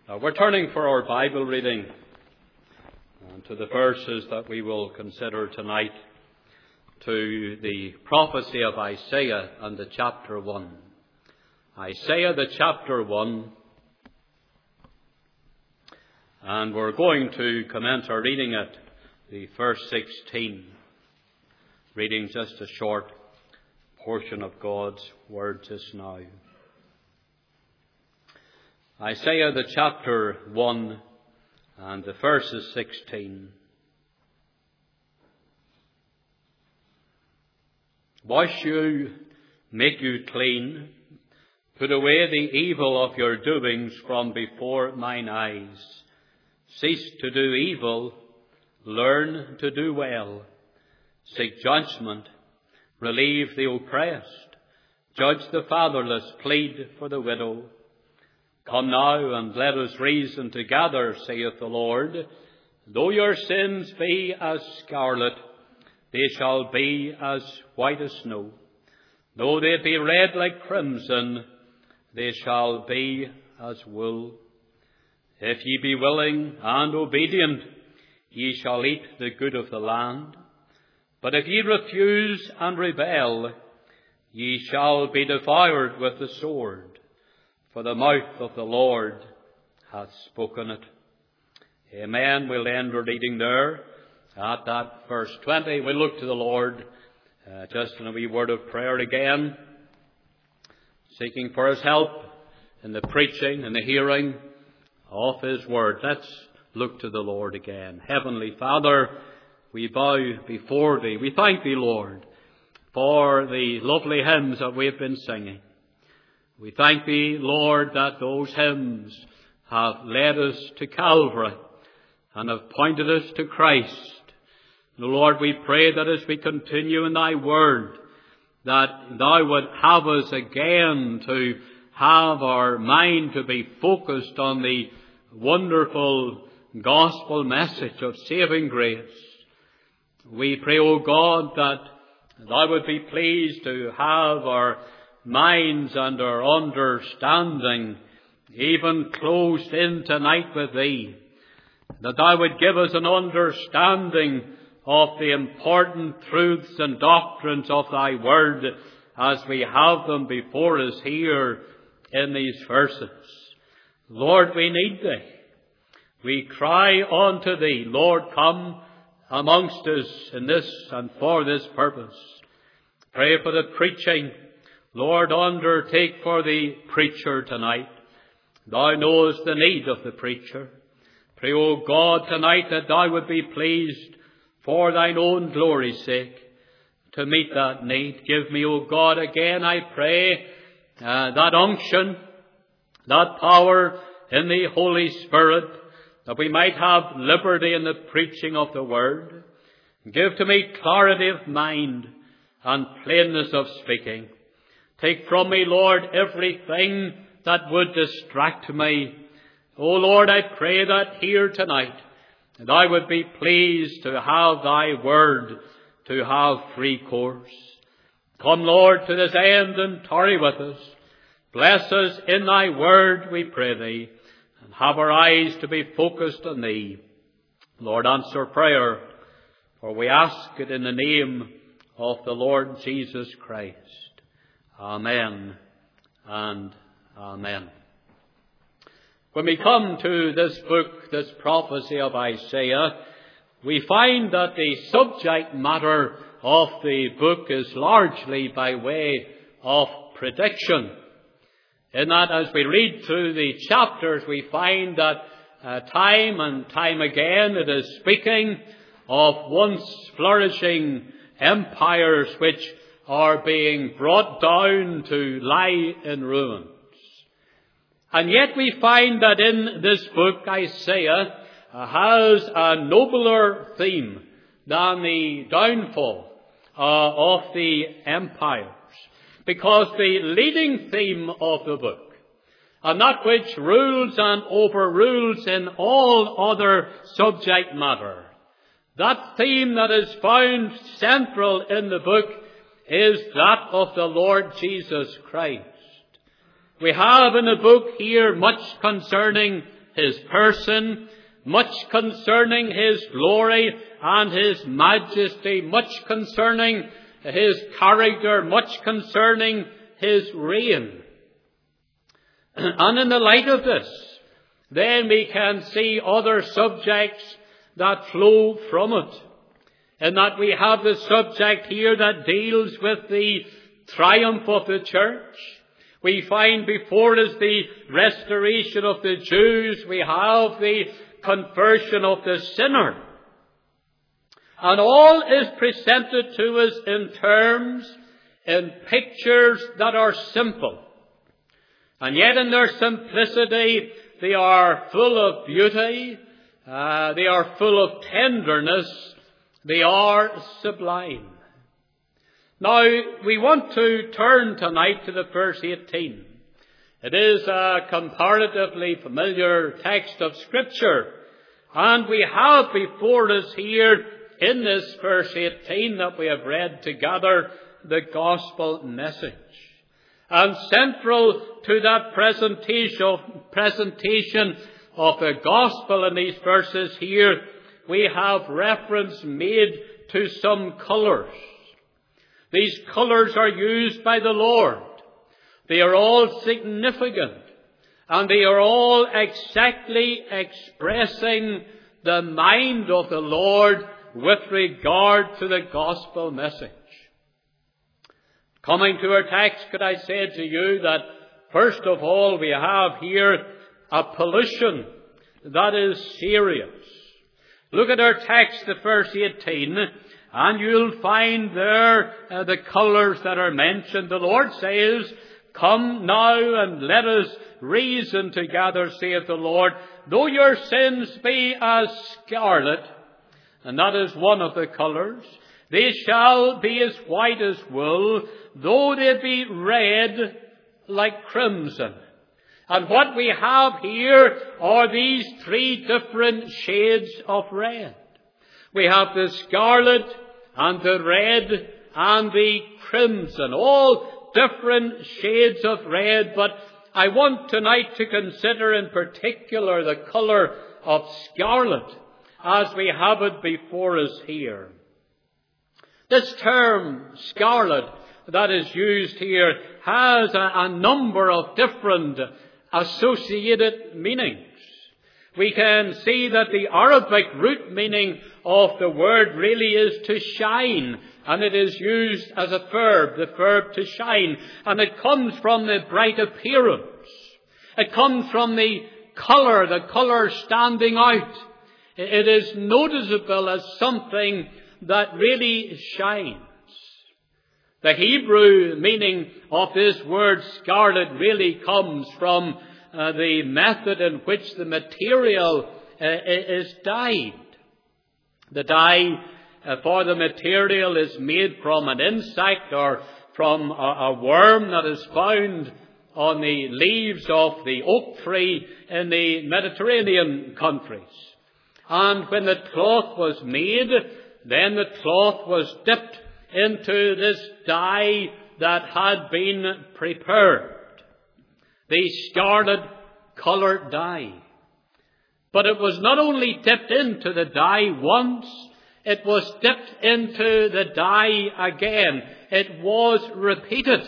We're turning for our Bible reading to the verses that we will consider tonight, to the prophecy of Isaiah and the chapter 1. Isaiah, the chapter 1, and we're going to commence our reading at the verse 16, reading just a short portion of God's word just now. Isaiah, the chapter 1, and the verses 16. Wash you, make you clean, put away the evil of your doings from before mine eyes. Cease to do evil, learn to do well. Seek judgment, relieve the oppressed, judge the fatherless, plead for the widow. Come now and let us reason together, saith the Lord. Though your sins be as scarlet, they shall be as white as snow. Though they be red like crimson, they shall be as wool. If ye be willing and obedient, ye shall eat the good of the land. But if ye refuse and rebel, ye shall be devoured with the sword. For the mouth of the Lord hath spoken it. Amen. We'll end our reading there at that verse 20. We'll look to the Lord just in a wee word of prayer again, seeking for His help in the preaching and the hearing of His word. Let's look to the Lord again. Heavenly Father, we bow before Thee. We thank Thee, Lord, for the lovely hymns that we have been singing. We thank Thee, Lord, that those hymns have led us to Calvary and have pointed us to Christ. And Lord, we pray that as we continue in Thy word, that Thou would have us again to have our mind to be focused on the wonderful gospel message of saving grace. We pray, O God, that Thou would be pleased to have our minds and our understanding even closed in tonight with Thee, that Thou would give us an understanding of the important truths and doctrines of Thy word as we have them before us here in these verses. Lord, we need Thee. We cry unto Thee, Lord, come amongst us in this and for this purpose. Pray for the preaching. Lord, undertake for the preacher tonight. Thou knowest the need of the preacher. Pray, O God, tonight that Thou would be pleased for Thine own glory's sake to meet that need. Give me, O God, again, I pray, that unction, that power in the Holy Spirit, that we might have liberty in the preaching of the word. Give to me clarity of mind and plainness of speaking. Take from me, Lord, everything that would distract me. O Lord, I pray that here tonight, Thou would be pleased to have Thy word to have free course. Come, Lord, to this end and tarry with us. Bless us in Thy word, we pray Thee, and have our eyes to be focused on Thee. Lord, answer prayer, for we ask it in the name of the Lord Jesus Christ. Amen and amen. When we come to this book, this prophecy of Isaiah, we find that the subject matter of the book is largely by way of prediction. In that, as we read through the chapters, we find that time and time again it is speaking of once flourishing empires which are being brought down to lie in ruins. And yet we find that in this book, Isaiah has a nobler theme than the downfall of the empires. Because the leading theme of the book, and that which rules and overrules in all other subject matter, that theme that is found central in the book is that of the Lord Jesus Christ. We have in the book here much concerning his person, much concerning his glory and his majesty, much concerning his character, much concerning his reign. And in the light of this, then we can see other subjects that flow from it. And that we have the subject here that deals with the triumph of the church. We find before us the restoration of the Jews. We have the conversion of the sinner. And all is presented to us in terms, in pictures that are simple. And yet in their simplicity, they are full of beauty. They are full of tenderness. They are sublime. Now, we want to turn tonight to the verse 18. It is a comparatively familiar text of Scripture. And we have before us here, in this verse 18 that we have read together, the gospel message. And central to that presentation of the gospel in these verses here, we have reference made to some colours. These colours are used by the Lord. They are all significant, and they are all exactly expressing the mind of the Lord with regard to the gospel message. Coming to our text, could I say to you that first of all we have here a pollution that is serious. Look at our text, the verse 18, and you'll find there the colours that are mentioned. The Lord says, "Come now and let us reason together, saith the Lord. Though your sins be as scarlet," and that is one of the colours, "they shall be as white as wool, though they be red like crimson." And what we have here are these three different shades of red. We have the scarlet and the red and the crimson, all different shades of red. But I want tonight to consider in particular the colour of scarlet as we have it before us here. This term, scarlet, that is used here has a number of different associated meanings. We can see that the Arabic root meaning of the word really is to shine, and it is used as a verb, the verb to shine, and it comes from the bright appearance. It comes from the colour standing out. It is noticeable as something that really shines. The Hebrew meaning of this word scarlet really comes from the method in which the material is dyed. The dye for the material is made from an insect or from a worm that is found on the leaves of the oak tree in the Mediterranean countries. And when the cloth was made, then the cloth was dipped into this dye that had been prepared, the scarlet coloured dye. But it was not only dipped into the dye once, it was dipped into the dye again. It was repeated.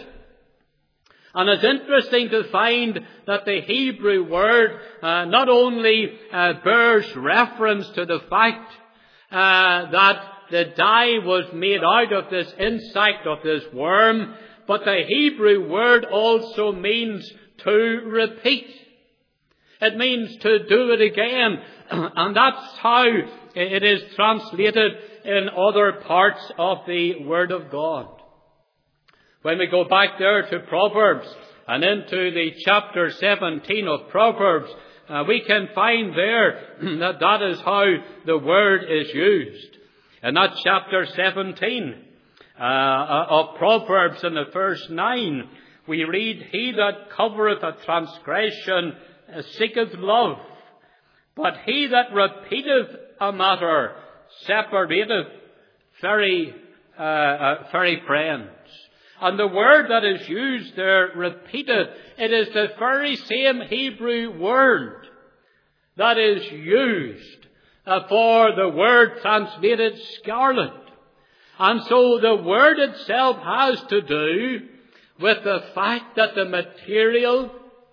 And it's interesting to find that the Hebrew word not only bears reference to the fact that the dye was made out of this insect, of this worm, but the Hebrew word also means to repeat. It means to do it again. And that's how it is translated in other parts of the Word of God. When we go back there to Proverbs and into the chapter 17 of Proverbs, we can find there that that is how the word is used. In that chapter 17 of Proverbs, in the verse 9, we read, "He that covereth a transgression seeketh love, but he that repeateth a matter separateth very friends." And the word that is used there, repeated, it is the very same Hebrew word that is used for the word translated scarlet. And so the word itself has to do with the fact that the material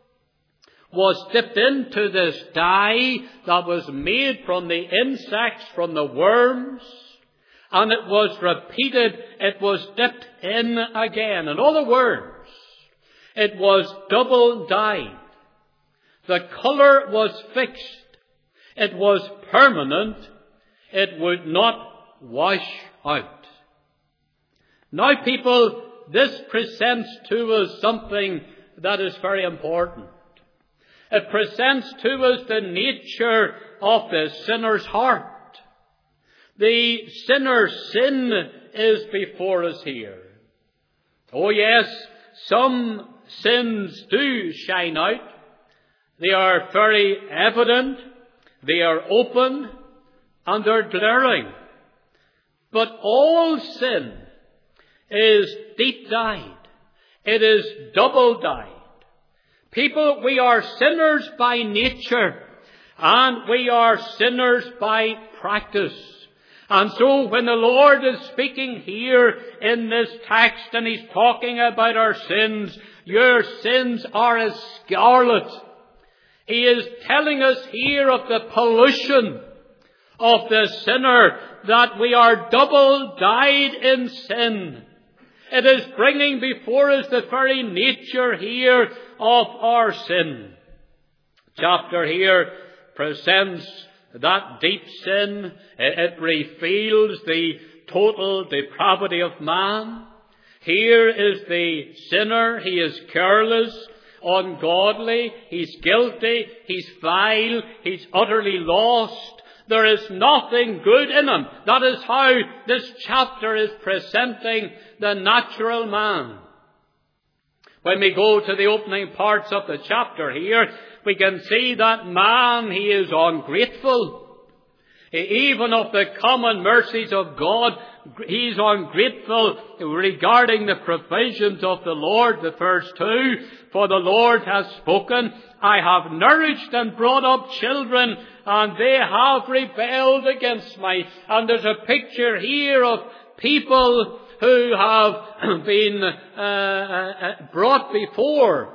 was dipped into this dye that was made from the insects, from the worms, and it was repeated, it was dipped in again. In other words, it was double dyed. The colour was fixed. It was permanent. It would not wash out. Now, people, this presents to us something that is very important. It presents to us the nature of the sinner's heart. The sinner's sin is before us here. Oh yes, some sins do shine out. They are very evident, they are open, and they're glaring. But all sin is deep dyed. It is double dyed. People, we are sinners by nature, and we are sinners by practice. And so when the Lord is speaking here in this text and He's talking about our sins, your sins are as scarlet. He is telling us here of the pollution of the sinner, that we are double dyed in sin. It is bringing before us the very nature here of our sin. Chapter here presents that deep sin. It reveals the total depravity of man. Here is the sinner. He is careless, ungodly, he's guilty, he's vile, he's utterly lost. There is nothing good in him. That is how this chapter is presenting the natural man. When we go to the opening parts of the chapter here, we can see that man, he is ungrateful. Even of the common mercies of God, he's ungrateful regarding the provisions of the Lord, the first two. For the Lord has spoken, I have nourished and brought up children, and they have rebelled against me. And there's a picture here of people who have been brought before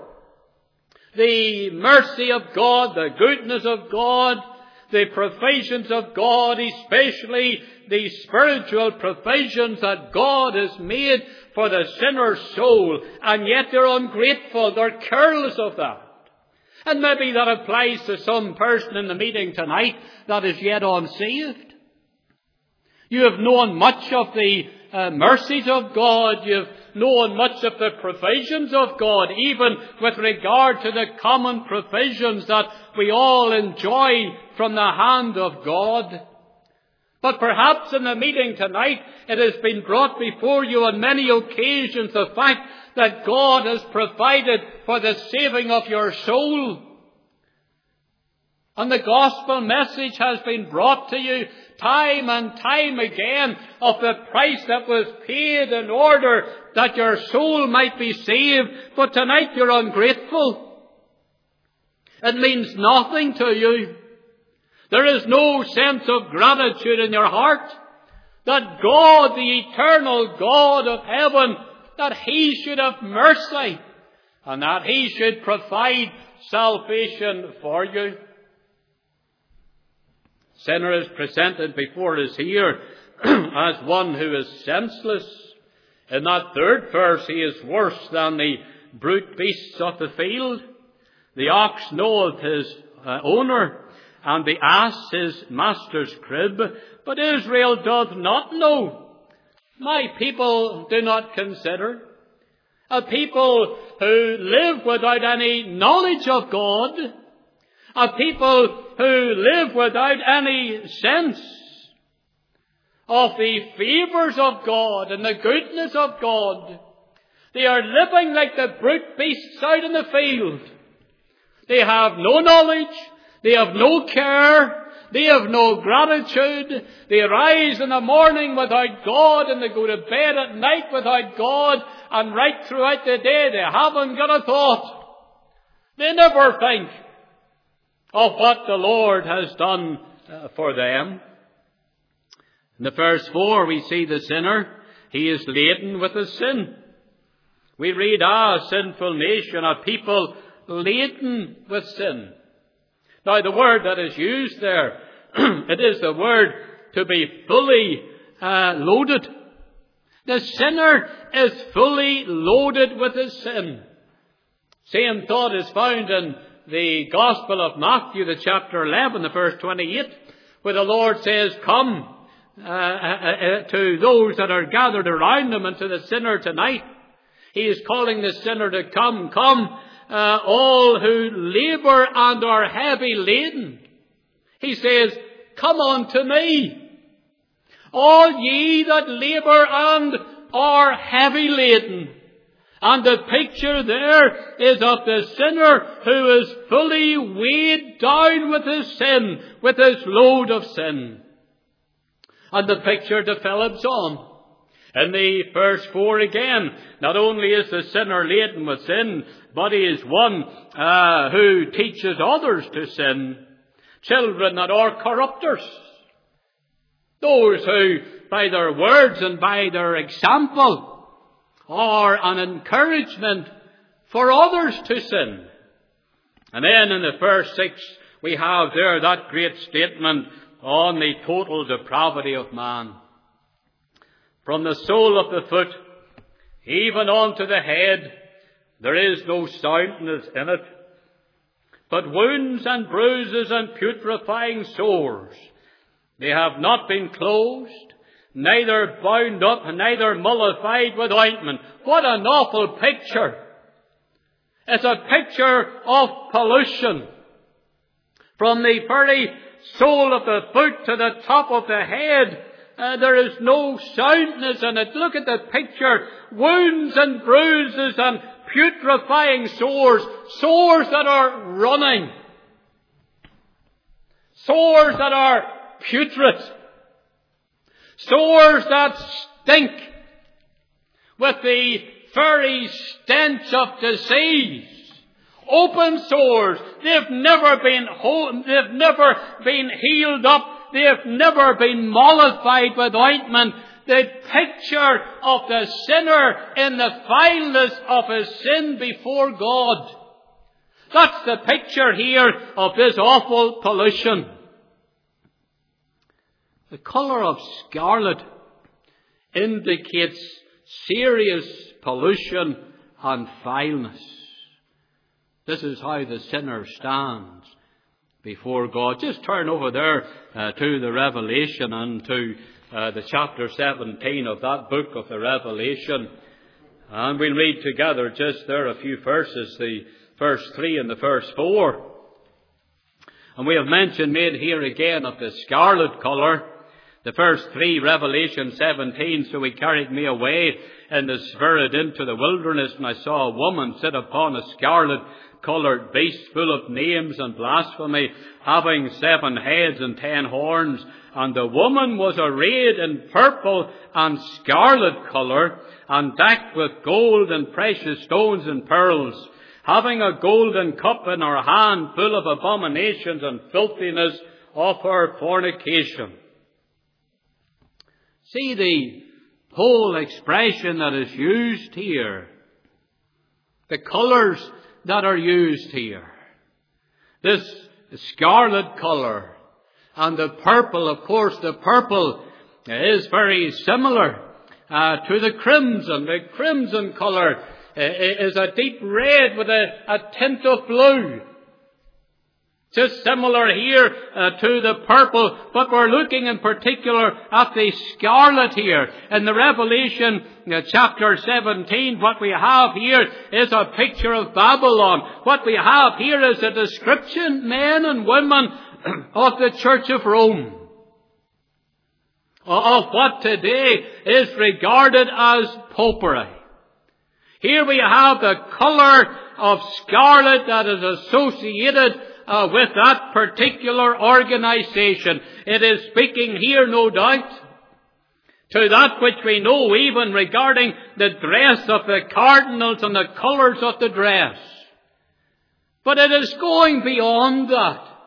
the mercy of God, the goodness of God, the provisions of God, especially the spiritual provisions that God has made for the sinner's soul, and yet they're ungrateful, they're careless of that. And maybe that applies to some person in the meeting tonight that is yet unsaved. You have known much of the mercies of God, you've known much of the provisions of God, even with regard to the common provisions that we all enjoy from the hand of God. But perhaps in the meeting tonight, it has been brought before you on many occasions the fact that God has provided for the saving of your soul. And the gospel message has been brought to you time and time again of the price that was paid in order that your soul might be saved. But tonight you're ungrateful. It means nothing to you. There is no sense of gratitude in your heart that God, the eternal God of heaven, that He should have mercy and that He should provide salvation for you. Sinner is presented before us here as one who is senseless. In that third verse, he is worse than the brute beasts of the field. The ox knoweth his owner, and the ass his master's crib, but Israel doth not know. My people do not consider. A people who live without any knowledge of God, a people who live without any sense of the favours of God and the goodness of God. They are living like the brute beasts out in the field. They have no knowledge. They have no care. They have no gratitude. They rise in the morning without God, and they go to bed at night without God, and right throughout the day they haven't got a thought. They never think of what the Lord has done for them. In the verse 4 we see the sinner. He is laden with his sin. We read, sinful nation, a people laden with sin. Now the word that is used there, it is the word to be fully loaded. The sinner is fully loaded with his sin. Same thought is found in the Gospel of Matthew, the chapter 11, the verse 28, where the Lord says, come to those that are gathered around him and to the sinner tonight. He is calling the sinner to come, all who labour and are heavy laden. He says, come unto me, all ye that labour and are heavy laden. And the picture there is of the sinner who is fully weighed down with his sin, with his load of sin. And the picture develops on. In the verse 4 again, not only is the sinner laden with sin, but he is one who teaches others to sin. Children that are corrupters. Those who, by their words and by their example, are an encouragement for others to sin. And then in the verse 6, we have there that great statement on the total depravity of man. From the sole of the foot, even unto the head, there is no soundness in it, but wounds and bruises and putrefying sores. They have not been closed, neither bound up, neither mollified with ointment. What an awful picture. It's a picture of pollution. From the very sole of the foot to the top of the head, there is no soundness in it. Look at the picture. Wounds and bruises and putrefying sores. Sores that are running. Sores that are putrid. Sores that stink with the very stench of disease. Open sores. They've never been healed up. They've never been mollified with ointment. The picture of the sinner in the vileness of his sin before God. That's the picture here of this awful pollution. The colour of scarlet indicates serious pollution and vileness. This is how the sinner stands before God. Just turn over there to the Revelation and to the chapter 17 of that book of the Revelation. And we'll read together just there a few verses, the verse 3 and the verse 4. And we have mention made here again of the scarlet colour. The verse 3, Revelation 17, so he carried me away in the spirit into the wilderness, and I saw a woman sit upon a scarlet-coloured beast full of names and blasphemy, having 7 heads and 10 horns. And the woman was arrayed in purple and scarlet colour, and decked with gold and precious stones and pearls, having a golden cup in her hand full of abominations and filthiness of her fornication. See the whole expression that is used here. The colours that are used here. This scarlet colour and the purple, of course, the purple is very similar to the crimson. The crimson colour is a deep red with a tint of blue. Just similar here to the purple, but we're looking in particular at the scarlet here. In the Revelation chapter 17, what we have here is a picture of Babylon. What we have here is a description, men and women, of the Church of Rome. Of what today is regarded as popery. Here we have the colour of scarlet that is associated with that particular organization. It is speaking here, no doubt, to that which we know even regarding the dress of the cardinals and the colours of the dress. But it is going beyond that.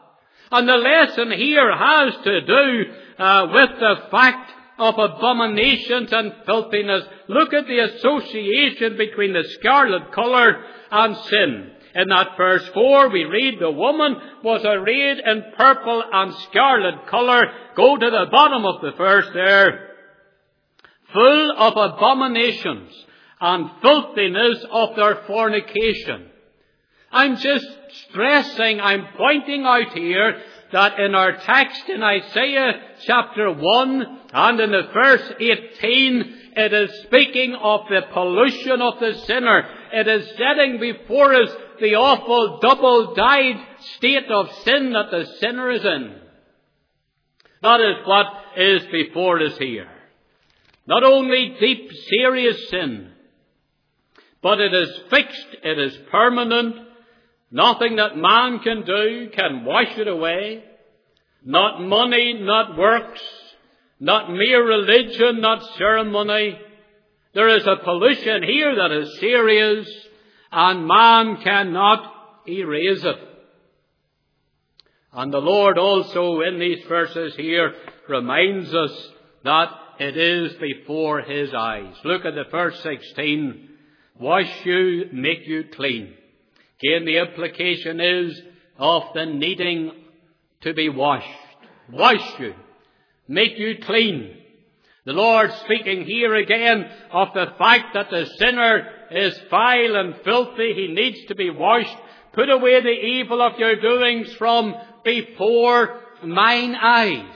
And the lesson here has to do with the fact of abominations and filthiness. Look at the association between the scarlet colour and sin. In that verse 4 we read, the woman was arrayed in purple and scarlet colour. Go to the bottom of the verse there. Full of abominations and filthiness of their fornication. I'm just stressing, I'm pointing out here that in our text in Isaiah chapter 1 and in the verse 18, it is speaking of the pollution of the sinner. It is setting before us the awful double-dyed state of sin that the sinner is in. That is what is before us here. Not only deep, serious sin, but it is fixed, it is permanent. Nothing that man can do can wash it away. Not money, not works, not mere religion, not ceremony. There is a pollution here that is serious, and man cannot erase it. And the Lord also in these verses here reminds us that it is before His eyes. Look at the verse 16. Wash you, make you clean. Again, the implication is of the needing to be washed. Wash you, make you clean. The Lord speaking here again of the fact that the sinner is vile and filthy. He needs to be washed. Put away the evil of your doings from before mine eyes.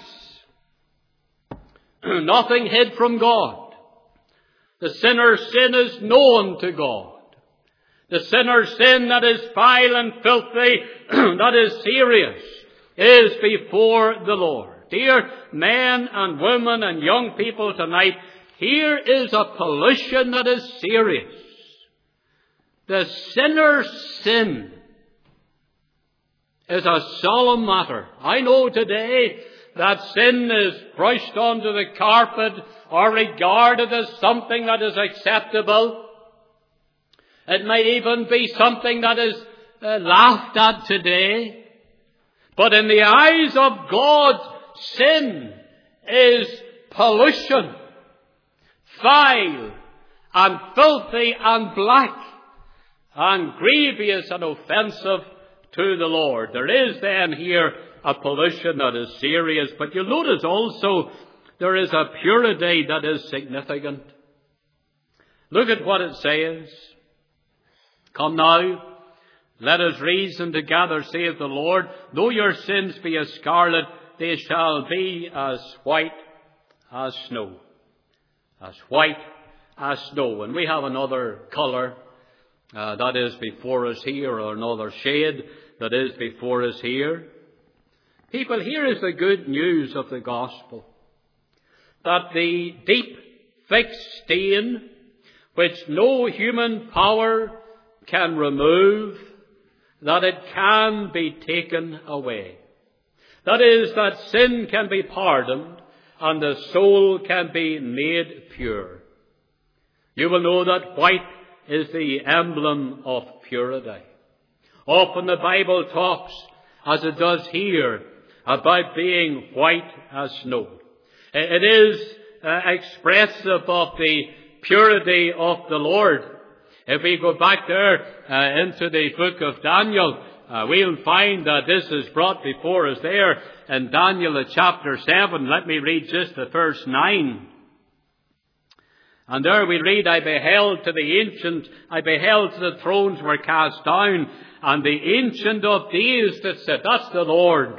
Nothing hid from God. The sinner's sin is known to God. The sinner's sin that is vile and filthy, that is serious, is before the Lord. Dear men and women and young people tonight, here is a pollution that is serious. The sinner's sin is a solemn matter. I know today that sin is brushed onto the carpet or regarded as something that is acceptable. It might even be something that is laughed at today. But in the eyes of God, sin is pollution, vile and filthy and black and grievous and offensive to the Lord. There is then here a pollution that is serious, but you'll notice also there is a purity that is significant. Look at what it says. Come now, let us reason together, saith the Lord. Though your sins be as scarlet, they shall be as white as snow. As white as snow. And we have another colour that is before us here, or another shade that is before us here. People, here is the good news of the gospel. That the deep, fixed stain, which no human power can remove, that it can be taken away. That is, that sin can be pardoned and the soul can be made pure. You will know that white is the emblem of purity. Often the Bible talks, as it does here, about being white as snow. It is expressive of the purity of the Lord. If we go back there into the book of Daniel, we'll find that this is brought before us there in Daniel chapter 7. Let me read just the verse 9. And there we read, I beheld till the thrones were cast down, and the Ancient of Days that sat, that's the Lord,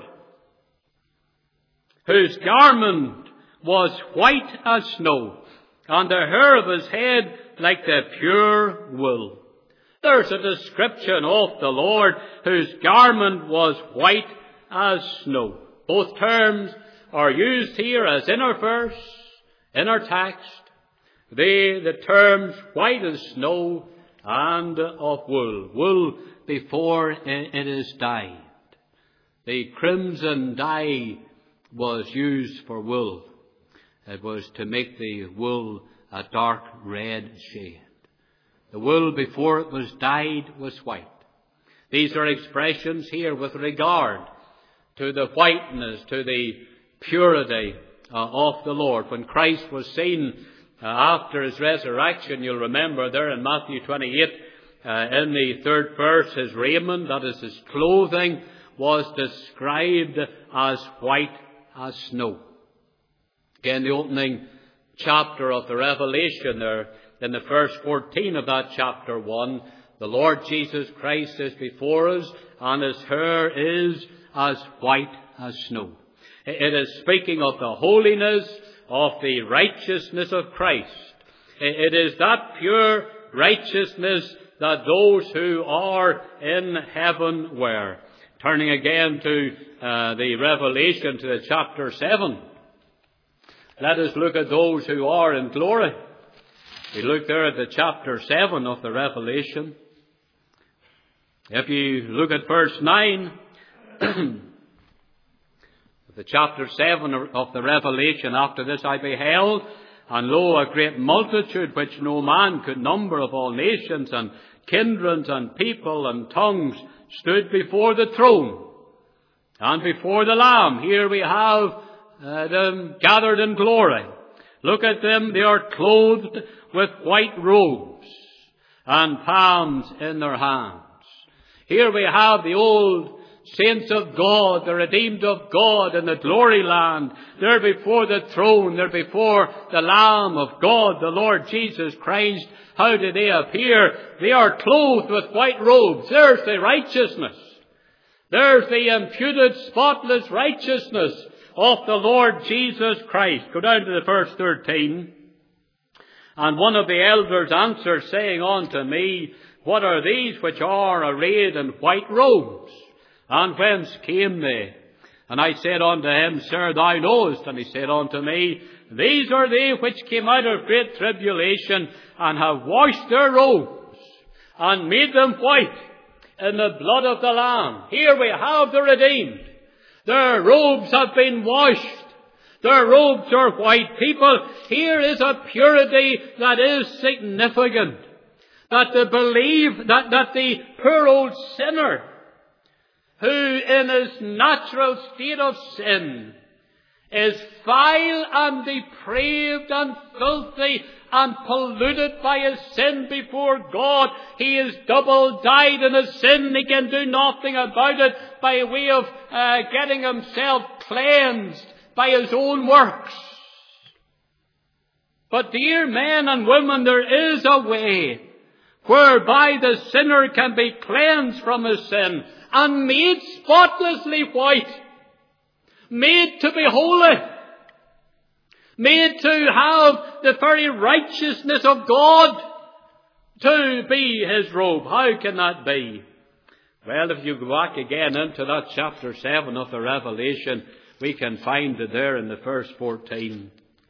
whose garment was white as snow, and the hair of his head like the pure wool. There's a description of the Lord whose garment was white as snow. Both terms are used here as in our verse, in our text. The terms white as snow and of wool. Wool before it is dyed. The crimson dye was used for wool. It was to make the wool a dark red shade. The wool before it was dyed was white. These are expressions here with regard to the whiteness, to the purity of the Lord. When Christ was seen after his resurrection, you'll remember there in Matthew 28, in the 3rd verse, his raiment, that is his clothing, was described as white as snow. Again, the opening chapter of the Revelation there, in the verse 14 of that chapter 1, the Lord Jesus Christ is before us, and his hair is as white as snow. It is speaking of the holiness, of the righteousness of Christ. It is that pure righteousness that those who are in heaven wear. Turning again to the Revelation, to the chapter 7. Let us look at those who are in glory. We look there at the chapter 7 of the Revelation. If you look at verse 9, the chapter 7 of the Revelation, after this I beheld, and lo, a great multitude which no man could number, of all nations and kindreds and people and tongues, stood before the throne and before the Lamb. Here we have them gathered in glory. Look at them. They are clothed with white robes and palms in their hands. Here we have the old saints of God, the redeemed of God in the glory land. They're before the throne. They're before the Lamb of God, the Lord Jesus Christ. How do they appear? They are clothed with white robes. There's the righteousness. There's the imputed, spotless righteousness of the Lord Jesus Christ. Go down to the verse 13. And one of the elders answered, saying unto me, What are these which are arrayed in white robes? And whence came they? And I said unto him, Sir, thou knowest. And he said unto me, These are they which came out of great tribulation, and have washed their robes, and made them white in the blood of the Lamb. Here we have the redeemed. Their robes have been washed. Their robes are white. People, here is a purity that is significant. That they believe that the poor old sinner, who in his natural state of sin is vile and depraved and filthy and polluted by his sin before God. He is double dyed in his sin. He can do nothing about it by way of getting himself cleansed by his own works. But dear men and women, there is a way whereby the sinner can be cleansed from his sin and made spotlessly white, made to be holy, made to have the very righteousness of God to be his robe. How can that be? Well, if you go back again into that chapter 7 of the Revelation, we can find it there in the verse 14.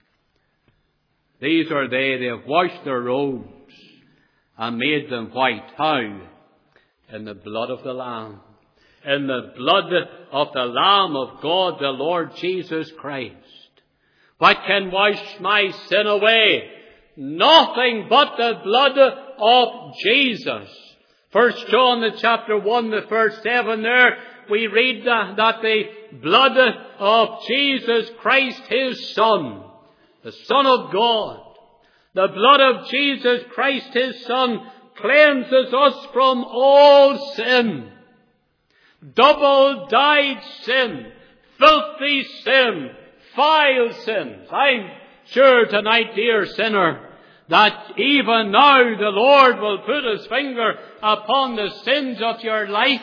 These are they have washed their robes and made them white. How? In the blood of the Lamb. In the blood of the Lamb of God, the Lord Jesus Christ. What can wash my sin away? Nothing but the blood of Jesus. 1 John the chapter 1, the verse 7 there, we read that the blood of Jesus Christ, his Son, the Son of God, the blood of Jesus Christ, his Son, cleanses us from all sin. Double-dyed sin, filthy sin, vile sins. I'm sure tonight, dear sinner, that even now the Lord will put his finger upon the sins of your life.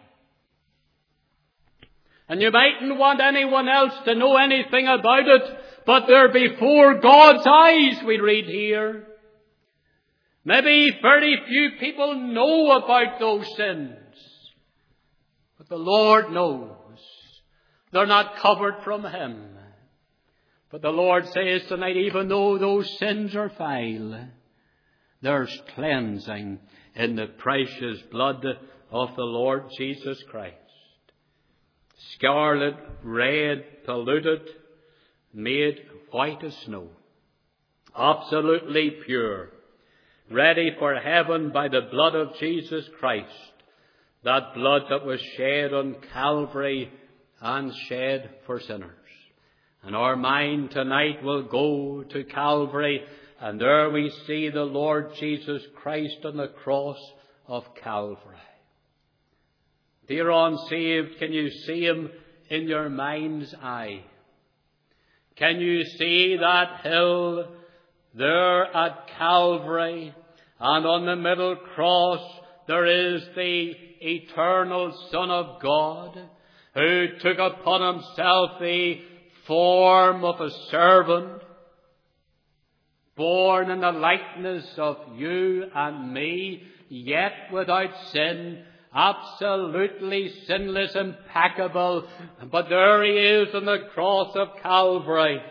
And you mightn't want anyone else to know anything about it, but they're before God's eyes, we read here. Maybe very few people know about those sins. But the Lord knows. They're not covered from him. But the Lord says tonight, even though those sins are vile, there's cleansing in the precious blood of the Lord Jesus Christ. Scarlet, red, polluted, made white as snow. Absolutely pure. Ready for heaven by the blood of Jesus Christ. That blood that was shed on Calvary and shed for sinners. And our mind tonight will go to Calvary, and there we see the Lord Jesus Christ on the cross of Calvary. Dear unsaved, can you see him in your mind's eye? Can you see that hill there at Calvary? And on the middle cross there is the eternal Son of God, who took upon himself the form of a servant, born in the likeness of you and me, yet without sin, absolutely sinless, impeccable. But there he is on the cross of Calvary.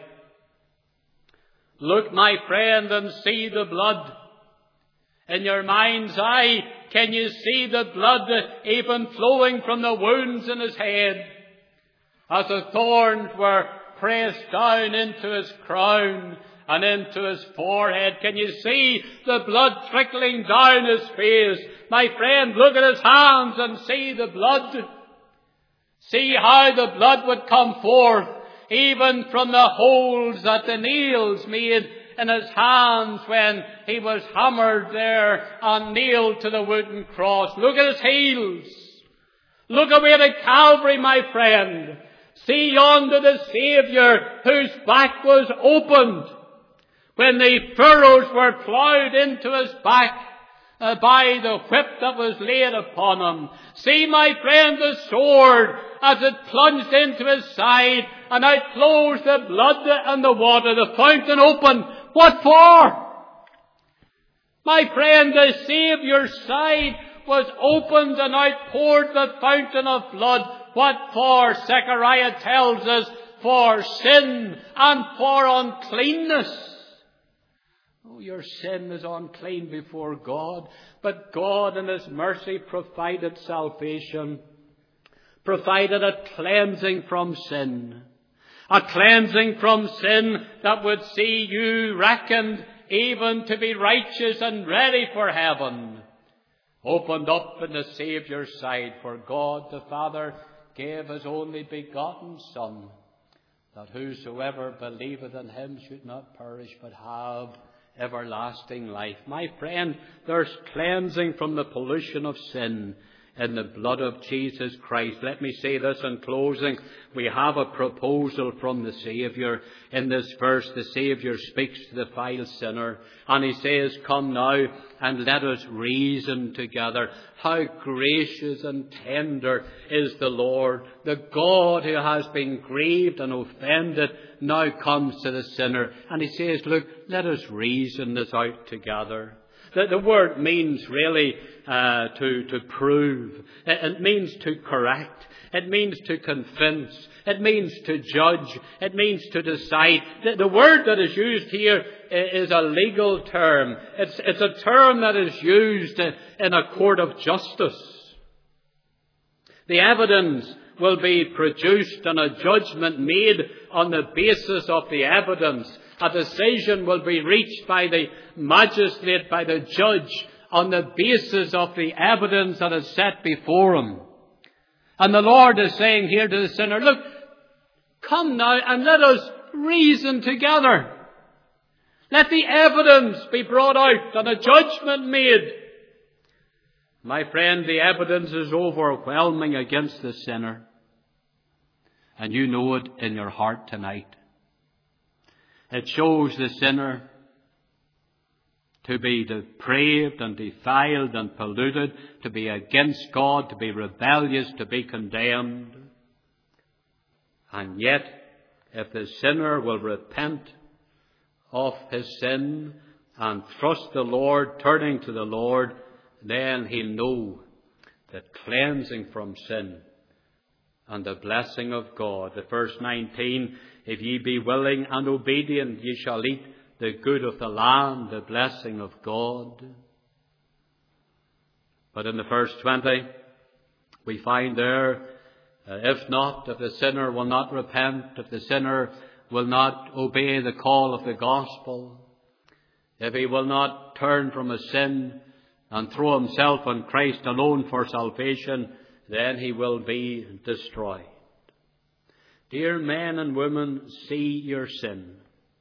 Look, my friend, and see the blood. In your mind's eye, can you see the blood even flowing from the wounds in his head? As the thorns were pressed down into his crown and into his forehead, can you see the blood trickling down his face? My friend, look at his hands and see the blood. See how the blood would come forth, even from the holes that the nails made in his hands when he was hammered there and nailed to the wooden cross. Look at his heels. Look away to Calvary, my friend. See yonder the Saviour whose back was opened when the furrows were ploughed into his back by the whip that was laid upon him. See, my friend, the sword as it plunged into his side, and out flows the blood and the water, the fountain open. What for? My friend, the Saviour's side was opened and out poured the fountain of blood. What for? Zechariah tells us, for sin and for uncleanness. Oh, your sin is unclean before God, but God in his mercy provided salvation, provided a cleansing from sin. A cleansing from sin that would see you reckoned even to be righteous and ready for heaven. Opened up in the Saviour's side, for God the Father gave his only begotten Son, that whosoever believeth in him should not perish but have everlasting life. My friend, there's cleansing from the pollution of sin in the blood of Jesus Christ. Let me say this in closing. We have a proposal from the Saviour. In this verse, the Saviour speaks to the vile sinner, and he says, come now and let us reason together. How gracious and tender is the Lord. The God who has been grieved and offended now comes to the sinner, and he says, look, let us reason this out together. The word means really to prove. It means to correct. It means to convince. It means to judge. It means to decide. The word that is used here is a legal term. It's a term that is used in a court of justice. The evidence will be produced and a judgment made on the basis of the evidence. A decision will be reached by the magistrate, by the judge, on the basis of the evidence that is set before him. And the Lord is saying here to the sinner, look, come now and let us reason together. Let the evidence be brought out and a judgment made. My friend, the evidence is overwhelming against the sinner. And you know it in your heart tonight. It shows the sinner to be depraved and defiled and polluted, to be against God, to be rebellious, to be condemned. And yet, if the sinner will repent of his sin and trust the Lord, turning to the Lord, then he'll know the cleansing from sin and the blessing of God. The verse 19, if ye be willing and obedient, ye shall eat the good of the land, the blessing of God. But in the verse 20, we find there, if the sinner will not repent, if the sinner will not obey the call of the gospel, if he will not turn from his sin and throw himself on Christ alone for salvation, then he will be destroyed. Dear men and women, see your sin.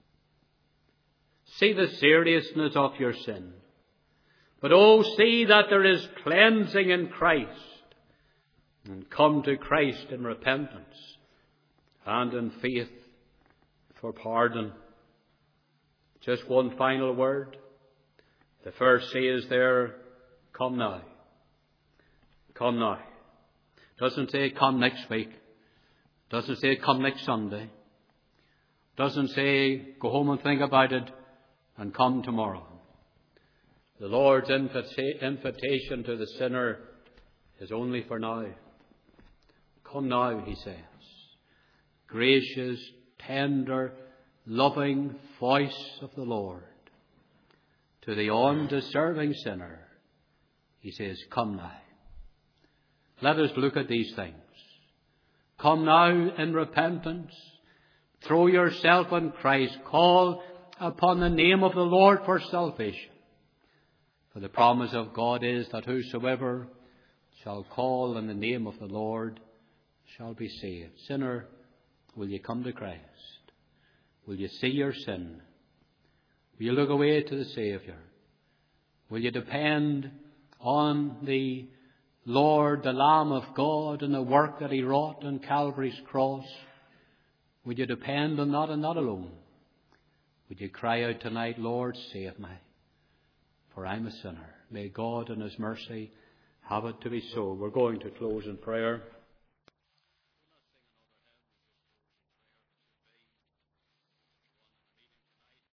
See the seriousness of your sin. But oh, see that there is cleansing in Christ. And come to Christ in repentance and in faith for pardon. Just one final word. The first says there, come now. Come now. Doesn't say come next week. Doesn't say come next Sunday. Doesn't say go home and think about it and come tomorrow. The Lord's invitation to the sinner is only for now. Come now, he says. Gracious, tender, loving voice of the Lord. To the undeserving sinner, he says, come now. Let us look at these things. Come now in repentance. Throw yourself on Christ. Call upon the name of the Lord for salvation. For the promise of God is that whosoever shall call on the name of the Lord shall be saved. Sinner, will you come to Christ? Will you see your sin? Will you look away to the Saviour? Will you depend on the Lord, the Lamb of God, and the work that he wrought on Calvary's cross? Would you depend on that and not alone? Would you cry out tonight, Lord, save me, for I'm a sinner. May God in his mercy have it to be so. We're going to close in prayer.